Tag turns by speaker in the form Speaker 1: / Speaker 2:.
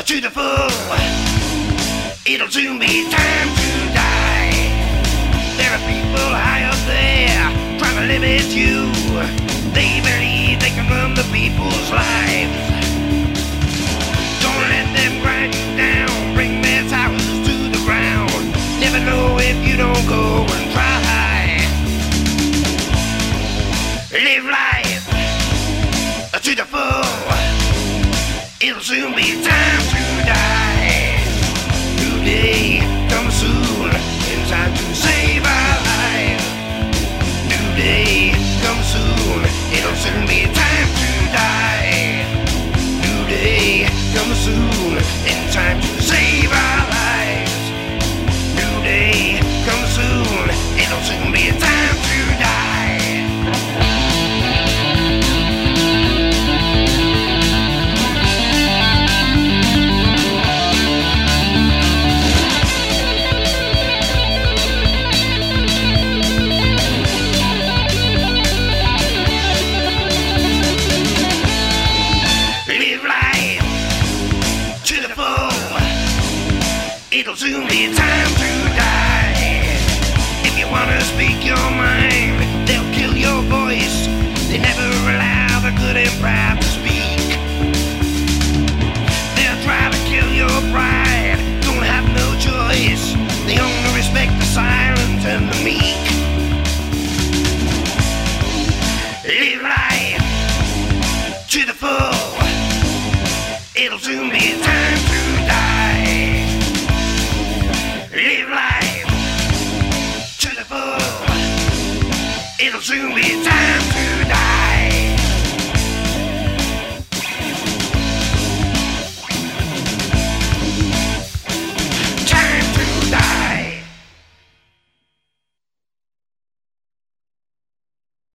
Speaker 1: to the full. It'll soon be time to die. There are people high up there trying to limit you. They believe they can run the people's lives. Don't let them grind you down, bring their towers to the ground. Never know if you don't go and try. Live life to the full. It'll soon be time to die. New day comes soon, in time to save our lives. New day comes soon, it'll soon be time to die. New day comes soon, in time to save our lives. New day comes soon, it'll soon be time to die. It'll soon be time to die. If you wanna speak your mind, they'll kill your voice. They never allow the good and proud to speak. They'll try to kill your pride. Don't have no choice. They only respect the silent and the meek. Live life to the full. It'll soon be time to die. Live life to the full. It'll soon be time to